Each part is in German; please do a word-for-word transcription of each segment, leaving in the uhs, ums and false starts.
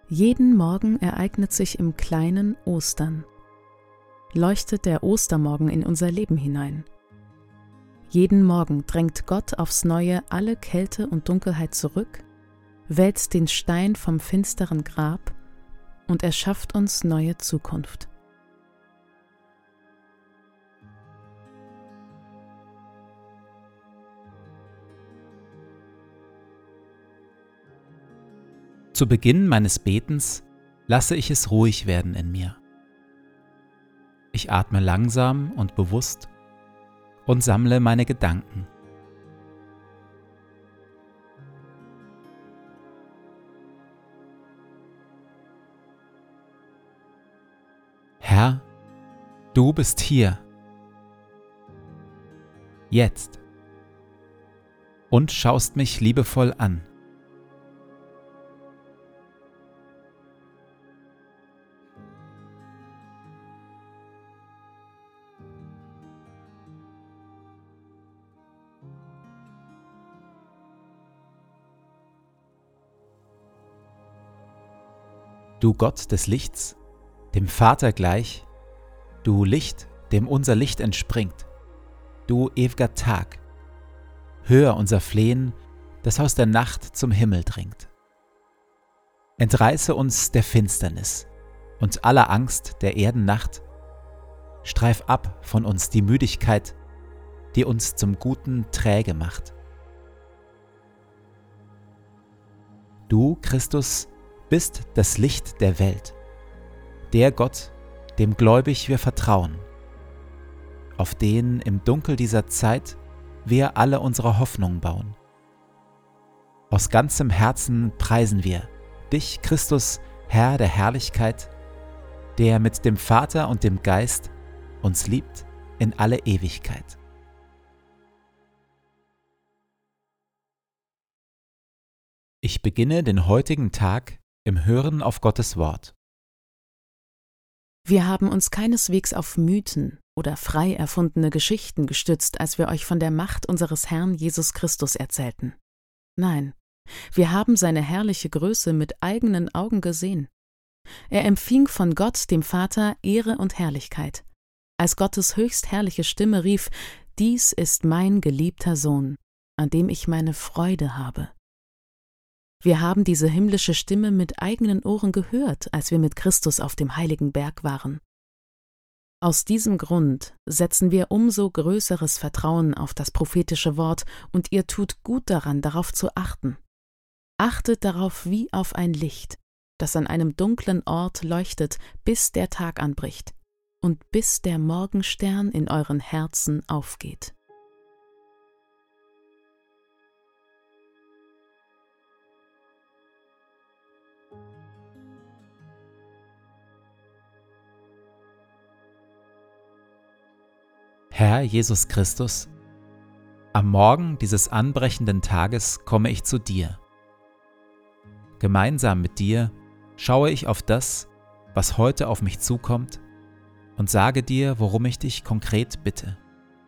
Jeden Morgen ereignet sich im Kleinen Ostern. Leuchtet der Ostermorgen in unser Leben hinein. Jeden Morgen drängt Gott aufs Neue alle Kälte und Dunkelheit zurück, wälzt den Stein vom finsteren Grab und erschafft uns neue Zukunft. Zu Beginn meines Betens lasse ich es ruhig werden in mir. Ich atme langsam und bewusst und sammle meine Gedanken. Herr, du bist hier, jetzt, und schaust mich liebevoll an. Du Gott des Lichts, dem Vater gleich, du Licht, dem unser Licht entspringt, du ewiger Tag, hör unser Flehen, das aus der Nacht zum Himmel dringt. Entreiße uns der Finsternis und aller Angst der Erdennacht, streif ab von uns die Müdigkeit, die uns zum Guten träge macht. Du, Christus, bist das Licht der Welt, der Gott, dem gläubig wir vertrauen, auf den im Dunkel dieser Zeit wir alle unsere Hoffnung bauen. Aus ganzem Herzen preisen wir dich, Christus, Herr der Herrlichkeit, der mit dem Vater und dem Geist uns liebt in alle Ewigkeit. Ich beginne den heutigen Tag im Hören auf Gottes Wort. Wir haben uns keineswegs auf Mythen oder frei erfundene Geschichten gestützt, als wir euch von der Macht unseres Herrn Jesus Christus erzählten. Nein, wir haben seine herrliche Größe mit eigenen Augen gesehen. Er empfing von Gott, dem Vater, Ehre und Herrlichkeit, als Gottes höchst herrliche Stimme rief: »Dies ist mein geliebter Sohn, an dem ich meine Freude habe.« Wir haben diese himmlische Stimme mit eigenen Ohren gehört, als wir mit Christus auf dem heiligen Berg waren. Aus diesem Grund setzen wir umso größeres Vertrauen auf das prophetische Wort, und ihr tut gut daran, darauf zu achten. Achtet darauf wie auf ein Licht, das an einem dunklen Ort leuchtet, bis der Tag anbricht und bis der Morgenstern in euren Herzen aufgeht. Herr Jesus Christus, am Morgen dieses anbrechenden Tages komme ich zu dir. Gemeinsam mit dir schaue ich auf das, was heute auf mich zukommt, und sage dir, worum ich dich konkret bitte.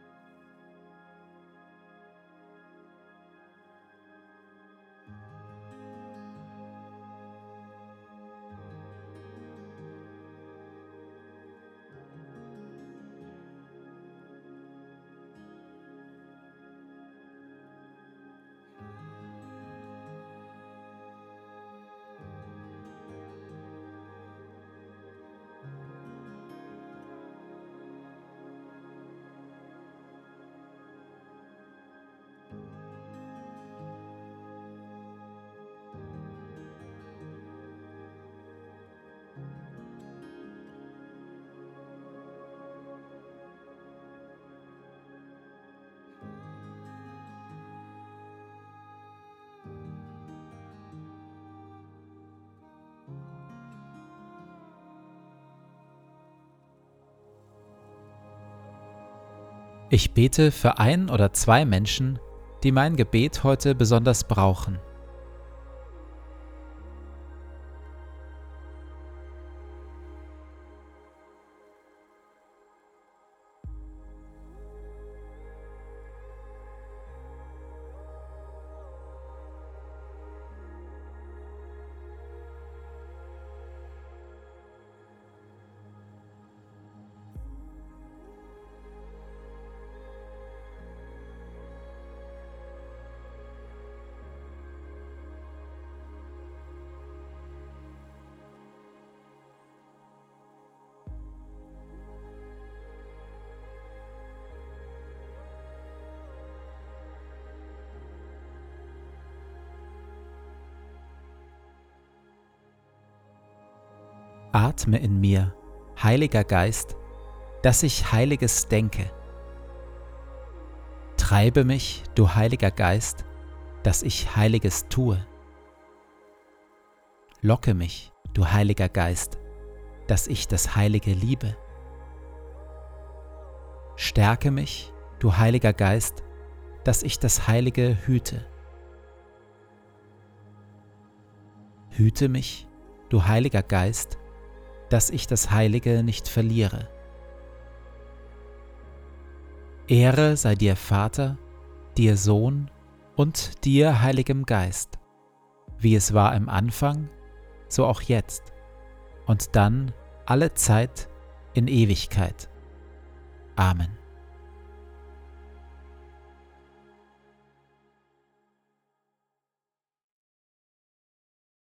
Ich bete für ein oder zwei Menschen, die mein Gebet heute besonders brauchen. Atme in mir, Heiliger Geist, dass ich Heiliges denke. Treibe mich, du Heiliger Geist, dass ich Heiliges tue. Locke mich, du Heiliger Geist, dass ich das Heilige liebe. Stärke mich, du Heiliger Geist, dass ich das Heilige hüte. Hüte mich, du Heiliger Geist, dass ich das Heilige nicht verliere. Ehre sei dir Vater, dir Sohn und dir Heiligem Geist, wie es war im Anfang, so auch jetzt und dann alle Zeit in Ewigkeit. Amen.